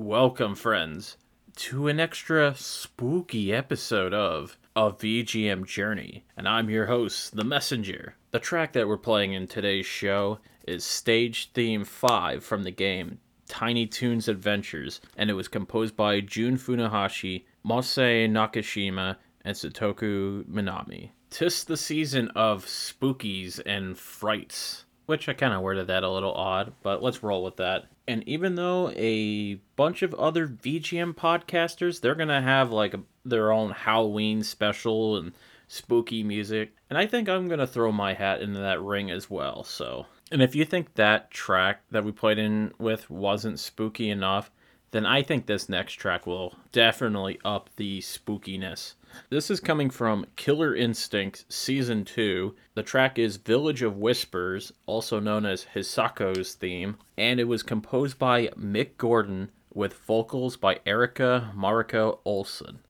Welcome, friends, to an extra spooky episode of A VGM Journey. And I'm your host, The Messenger. The track that we're playing in today's show is Stage Theme 5 from the game Tiny Toons Adventures, and it was composed by Jun Funahashi, Masai Nakashima, and Satoku Minami. 'Tis the season of spookies and frights, which I kind of worded that a little odd, but let's roll with that. And even though a bunch of other VGM podcasters, they're going to have their own Halloween special and spooky music, and I think I'm going to throw my hat into that ring as well. And if you think that track that we played in with wasn't spooky enough, then I think this next track will definitely up the spookiness. This is coming from Killer Instinct Season 2. The track is Village of Whispers, also known as Hisako's theme, and it was composed by Mick Gordon with vocals by Erica Mariko Olsen.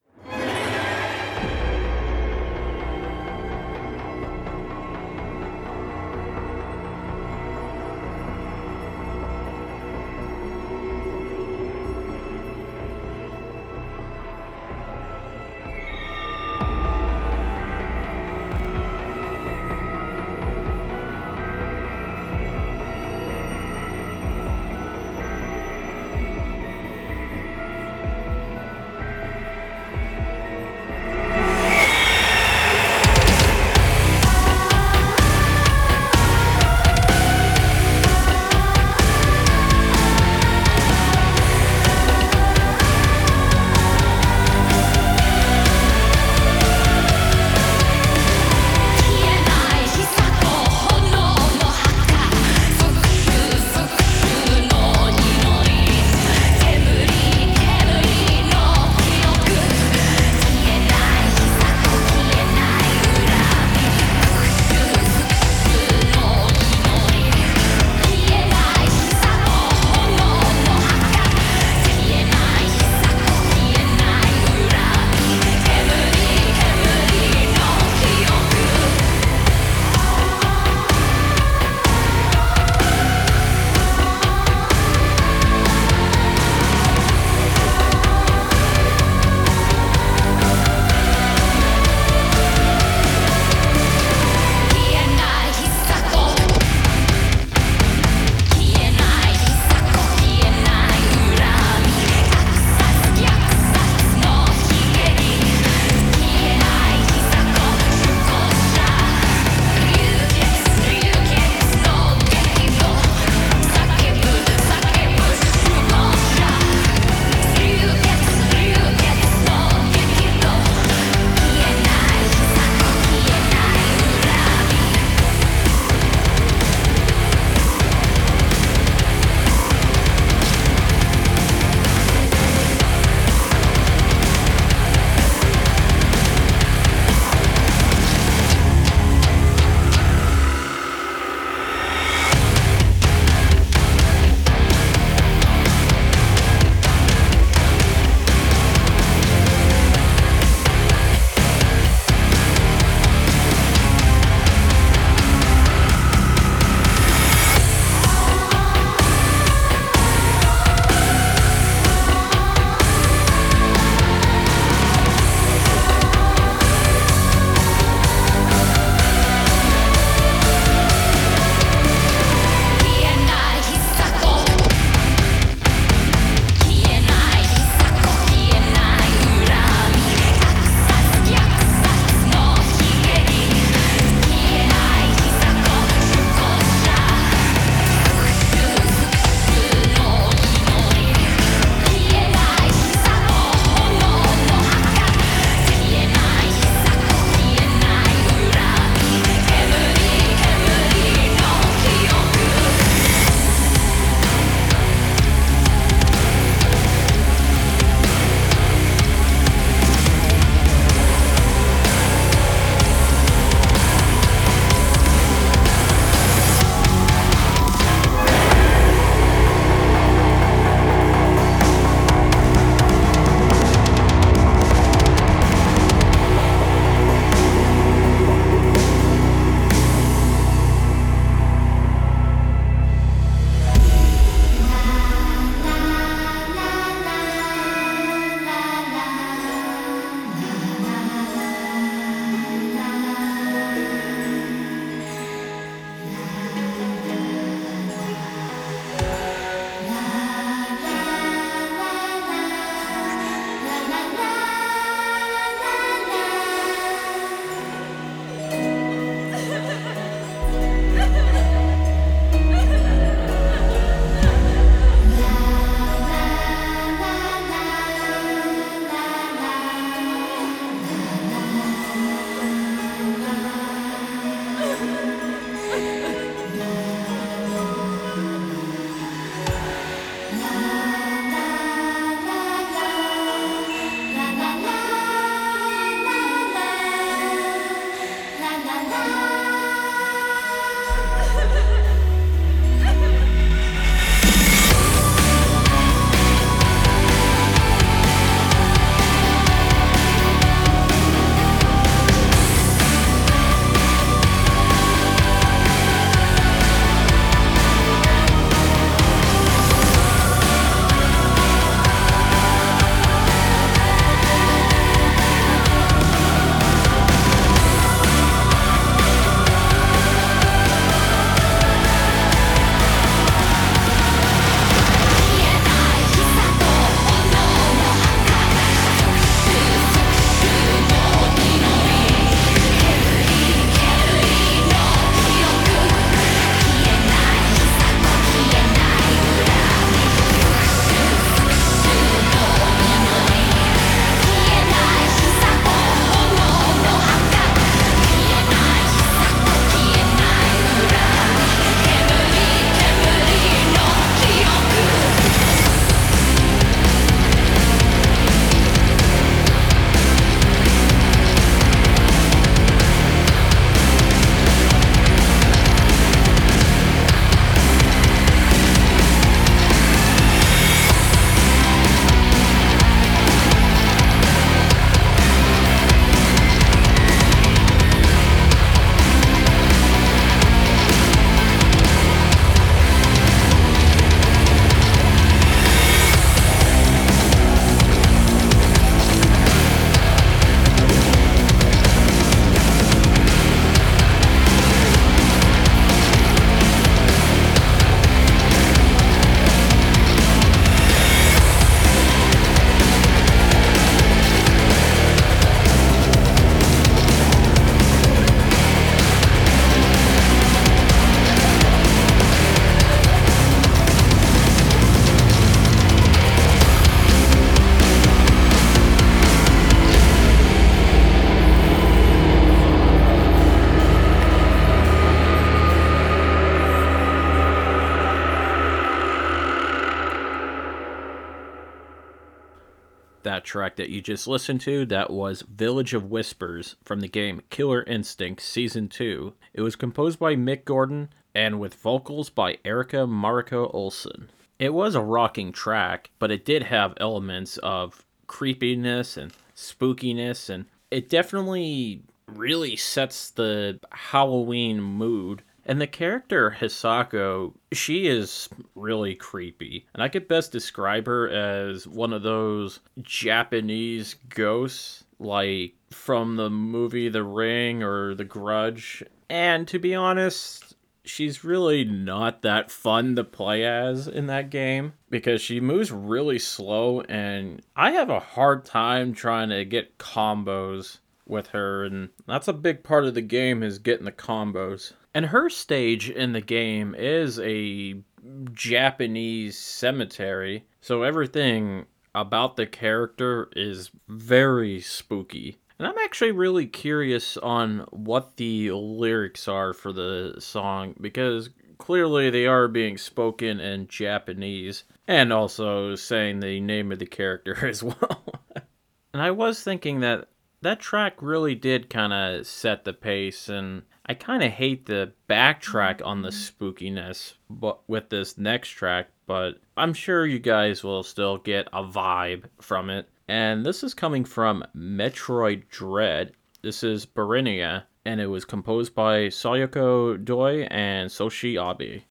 that track that you just listened to. That was Village of Whispers from the game Killer Instinct Season 2. It was composed by Mick Gordon and with vocals by Erica Mariko Olsen. It was a rocking track, but it did have elements of creepiness and spookiness, and it definitely really sets the Halloween mood. And the character Hisako, she is really creepy. And I could best describe her as one of those Japanese ghosts, like from the movie The Ring or The Grudge. And to be honest, she's really not that fun to play as in that game because she moves really slow, and I have a hard time trying to get combos with her, and that's a big part of the game, is getting the combos. And her stage in the game is a Japanese cemetery, so everything about the character is very spooky. And I'm actually really curious on what the lyrics are for the song, because clearly they are being spoken in Japanese, and also saying the name of the character as well. And I was thinking that track really did kind of set the pace, and I kind of hate the backtrack on the spookiness but with this next track, but I'm sure you guys will still get a vibe from it. And this is coming from Metroid Dread. This is Barinia, and it was composed by Sayoko Doi and Soshi Abe.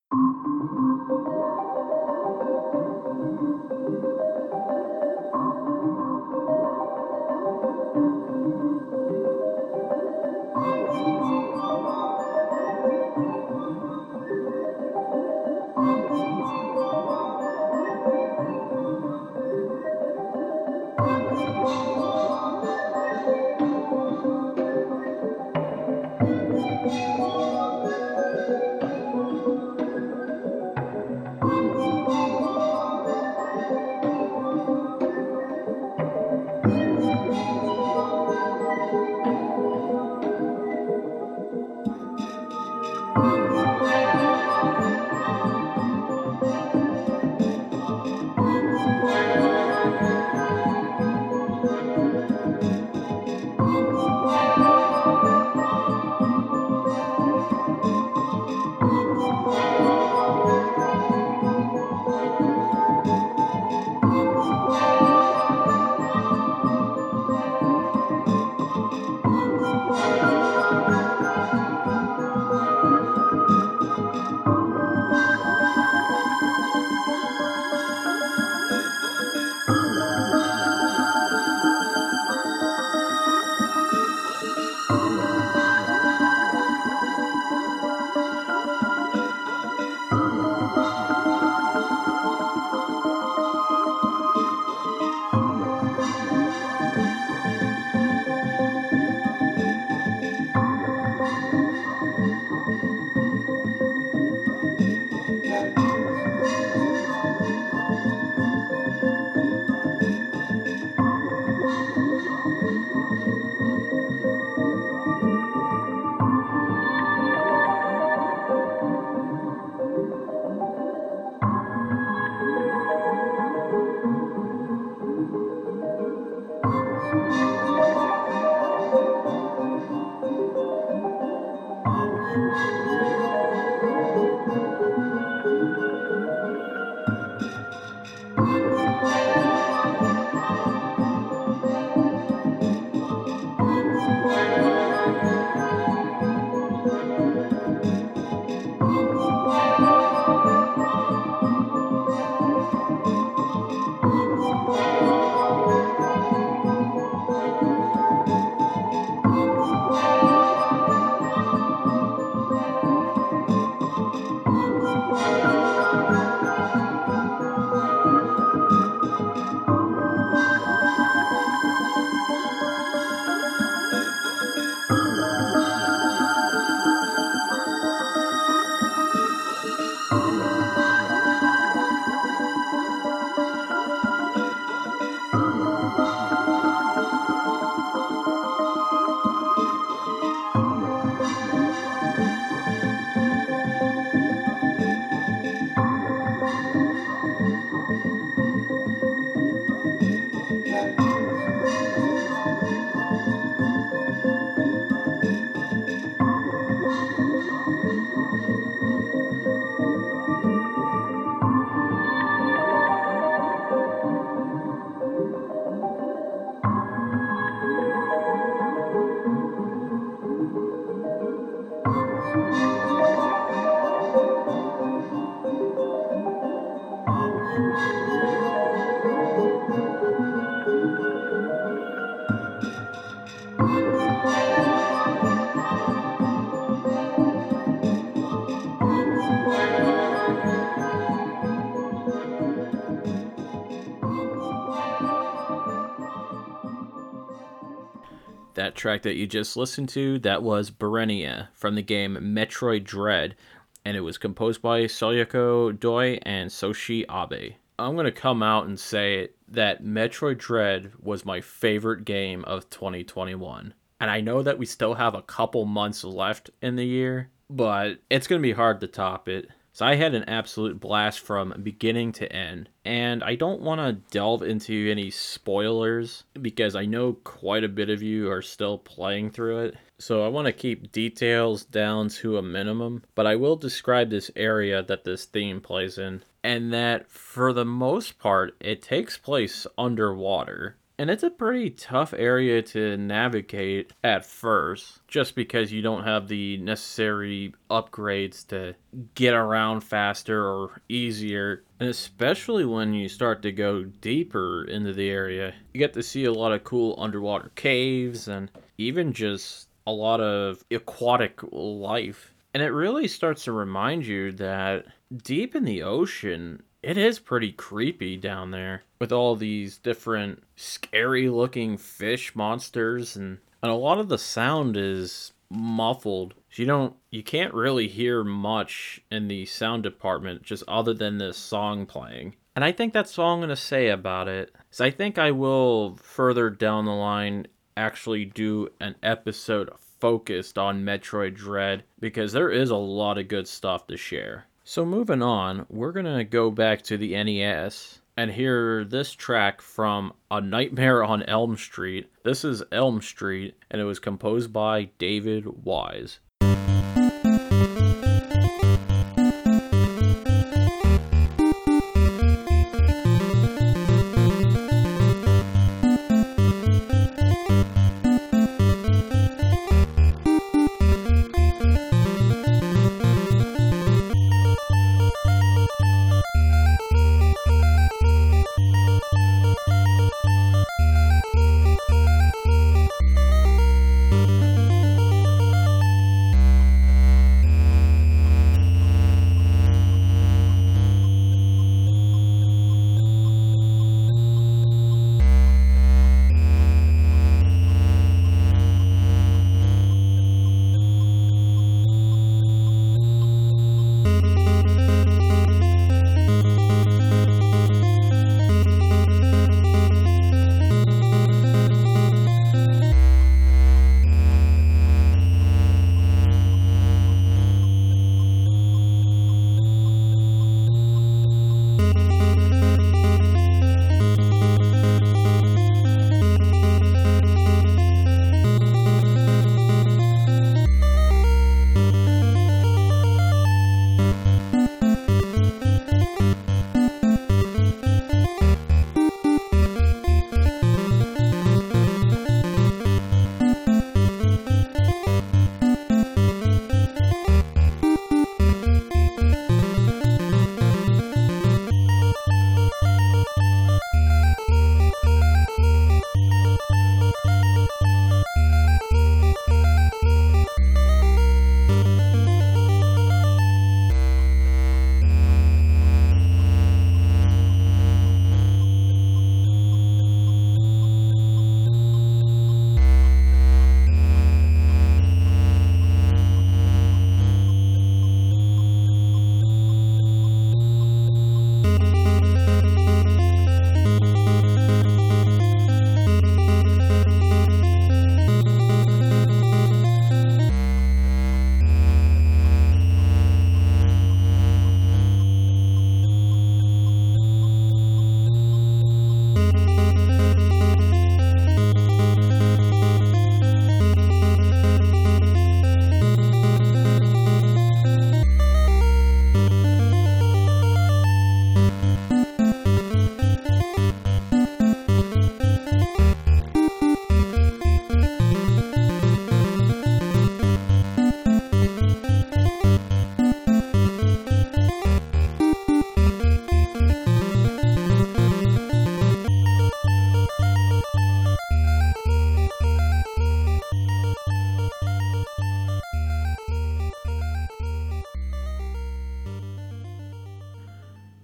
track that you just listened to, that was Berenia from the game Metroid Dread, and it was composed by Sayako Doi and Soshi Abe. I'm going to come out and say that Metroid Dread was my favorite game of 2021. And I know that we still have a couple months left in the year, but it's going to be hard to top it. So I had an absolute blast from beginning to end, and I don't want to delve into any spoilers because I know quite a bit of you are still playing through it. So I want to keep details down to a minimum, but I will describe this area that this theme plays in, and that for the most part, it takes place underwater. And it's a pretty tough area to navigate at first, just because you don't have the necessary upgrades to get around faster or easier. And especially when you start to go deeper into the area, you get to see a lot of cool underwater caves and even just a lot of aquatic life. And it really starts to remind you that deep in the ocean, it is pretty creepy down there with all these different scary looking fish monsters, and a lot of the sound is muffled. So you can't really hear much in the sound department just other than this song playing. And I think that's all I'm going to say about it. So I think I will further down the line actually do an episode focused on Metroid Dread because there is a lot of good stuff to share. So moving on, we're going to go back to the NES and hear this track from A Nightmare on Elm Street. This is Elm Street, and it was composed by David Wise.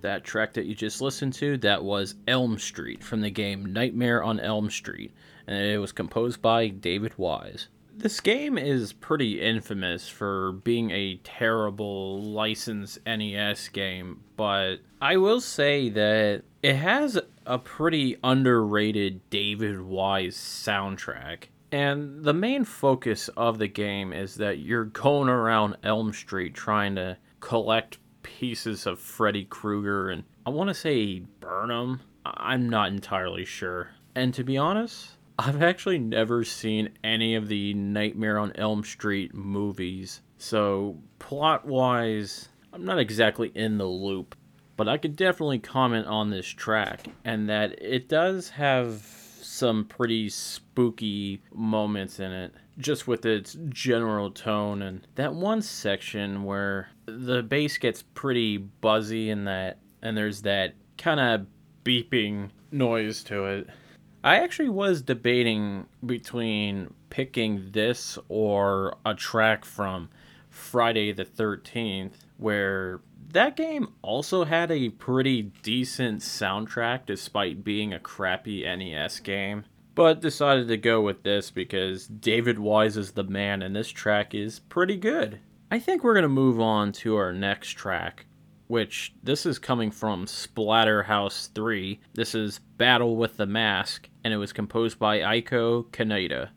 That track that you just listened to, that was Elm Street from the game Nightmare on Elm Street, and it was composed by David Wise. This game is pretty infamous for being a terrible licensed NES game, but I will say that it has a pretty underrated David Wise soundtrack. And the main focus of the game is that you're going around Elm Street trying to collect pieces of Freddy Krueger, and I want to say burn them. I'm not entirely sure. And to be honest, I've actually never seen any of the Nightmare on Elm Street movies, so plot-wise, I'm not exactly in the loop. But I could definitely comment on this track, and that it does have some pretty spooky moments in it, just with its general tone, and that one section where the bass gets pretty buzzy and there's that kind of beeping noise to it. I actually was debating between picking this or a track from Friday the 13th, where that game also had a pretty decent soundtrack despite being a crappy NES game, but decided to go with this because David Wise is the man and this track is pretty good. I think we're going to move on to our next track, which this is coming from Splatterhouse 3. This is Battle with the Mask, and it was composed by Aiko Kaneda.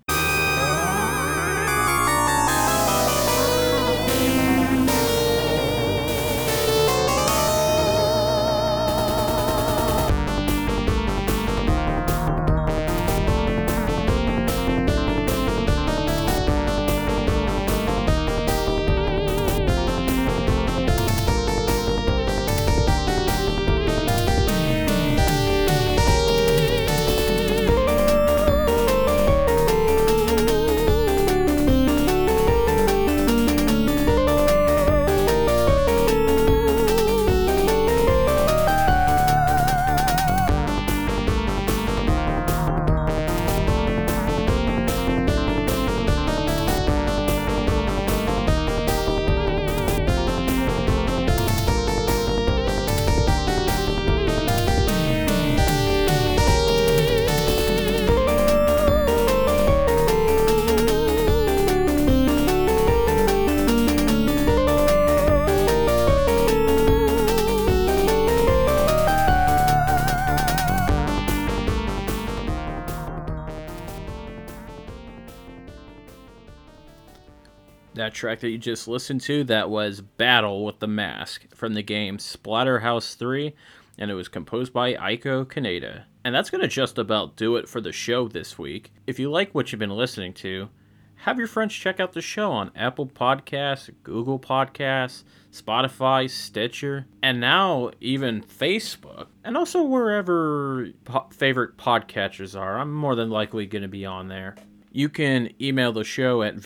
That track that you just listened to, that was Battle with the Mask from the game Splatterhouse 3, and it was composed by Aiko Kaneda. And that's going to just about do it for the show this week. If you like what you've been listening to, have your friends check out the show on Apple Podcasts, Google Podcasts, Spotify, Stitcher, and now even Facebook. And also wherever favorite podcatchers are. I'm more than likely going to be on there. You can email the show at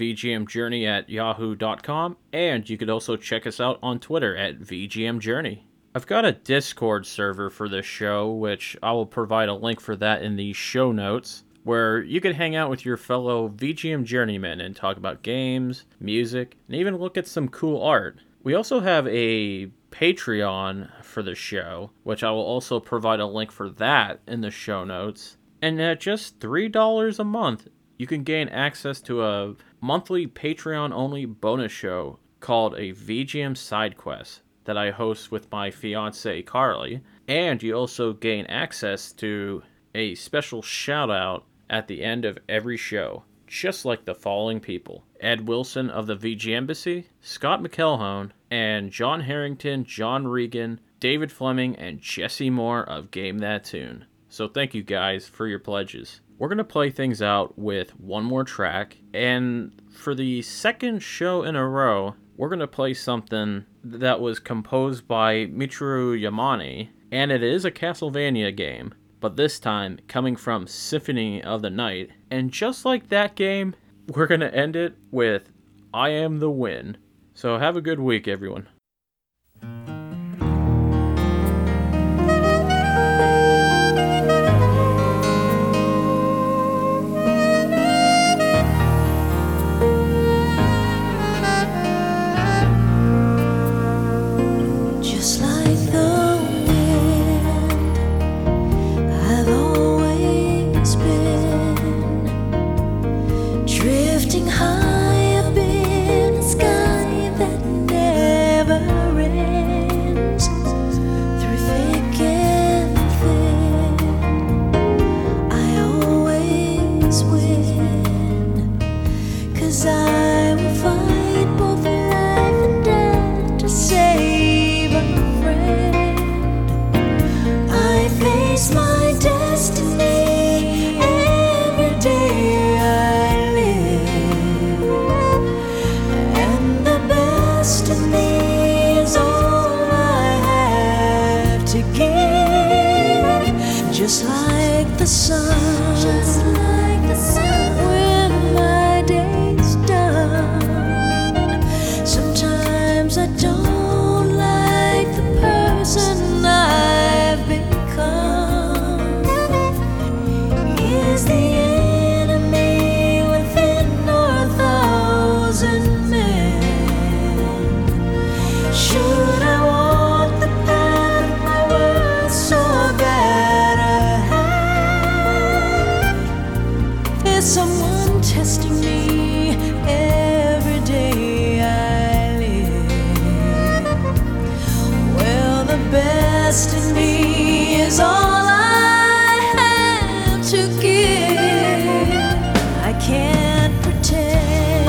vgmjourney@yahoo.com, and you could also check us out on Twitter at vgmjourney. I've got a Discord server for this show, which I will provide a link for that in the show notes, where you can hang out with your fellow VGM journeymen and talk about games, music, and even look at some cool art. We also have a Patreon for the show, which I will also provide a link for that in the show notes. And at just $3 a month, you can gain access to a monthly Patreon-only bonus show called a VGM Side Quest that I host with my fiancée Carly, and you also gain access to a special shout-out at the end of every show, just like the following people: Ed Wilson of the VG Embassy, Scott McElhone, and John Harrington, John Regan, David Fleming, and Jesse Moore of Game That Tune. So thank you guys for your pledges. We're going to play things out with one more track, and for the second show in a row, we're going to play something that was composed by Michiru Yamane, and it is a Castlevania game, but this time coming from Symphony of the Night. And just like that game, we're going to end it with I Am the Win. So have a good week, everyone. Just like the wind. best in me is all I have to give. Just like the sun, when my day's done. Sometimes I don't like the person I've become. Is the enemy within our thousand men? Should I walk the path my words so bad I have? Is someone testing me every day I live? Well, the best in me is all I have to give. I can't pretend.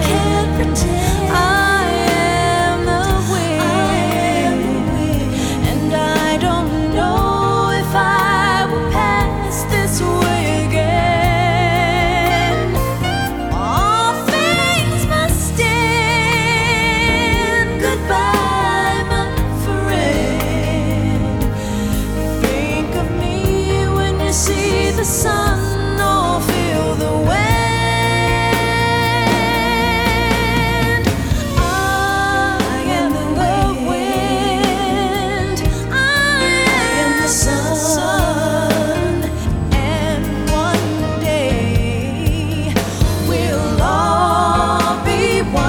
I am the wind. And I don't know if I will pass this way again. All things must end. Goodbye, my friend. Think of me when you see the sun or feel the wind. I am the wind. I am the sun. And one day we'll all be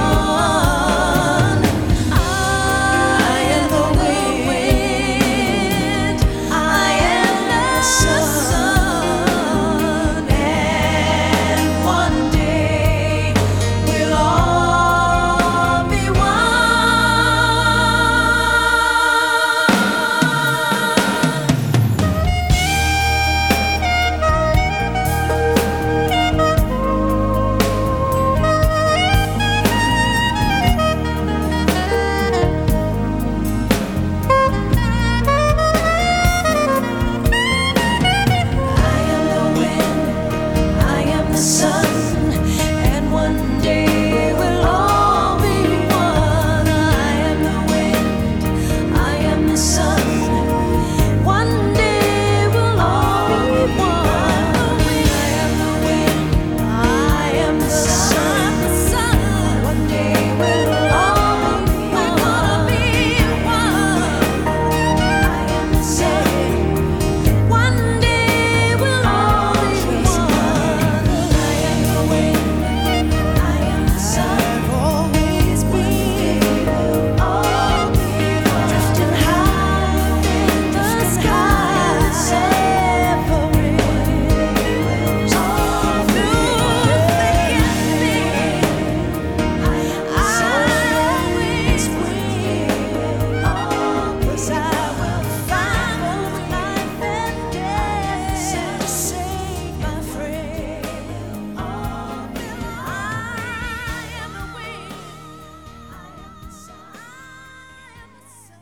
one. I am the wind. I am the sun. And one day we'll all be one. I am the wind, I am the sun, and one day we'll all be one. I am the wind, I am the sun, one day we'll all be one. I am the wind, I am the sun, one day we'll all be one. I am the sun. One day we'll all be one. I am the wind, I am the sun, always be. We'll all be one. Drifting high in the sky, separate. All through thick and thin, I always will. Always I will find both life and death to save my friend. I am the wind. I am the sun. I am the sun.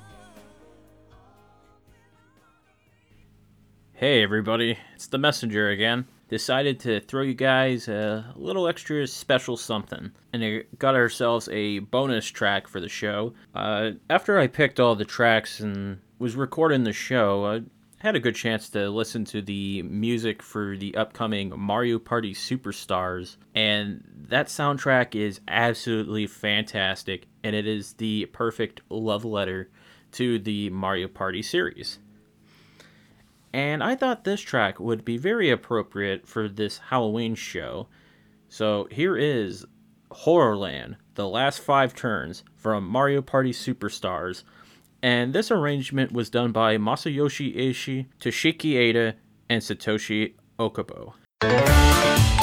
Hey everybody, it's the Messenger again. Decided to throw you guys a little extra special something, and I got ourselves a bonus track for the show. After I picked all the tracks and was recording the show, I had a good chance to listen to the music for the upcoming Mario Party Superstars, and that soundtrack is absolutely fantastic, and it is the perfect love letter to the Mario Party series. And I thought this track would be very appropriate for this Halloween show. So here is Horrorland, the last 5 turns from Mario Party Superstars. And this arrangement was done by Masayoshi Ishii, Toshiki Eita, and Satoshi Okubo.